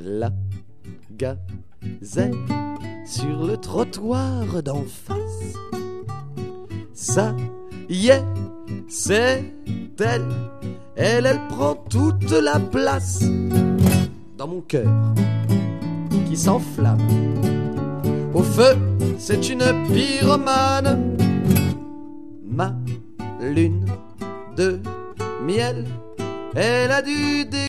la gazelle sur le trottoir d'en face. Ça y est, c'est elle. Elle prend toute la place dans mon cœur qui s'enflamme. Au feu, c'est une pyromane. Ma lune de miel, elle a dû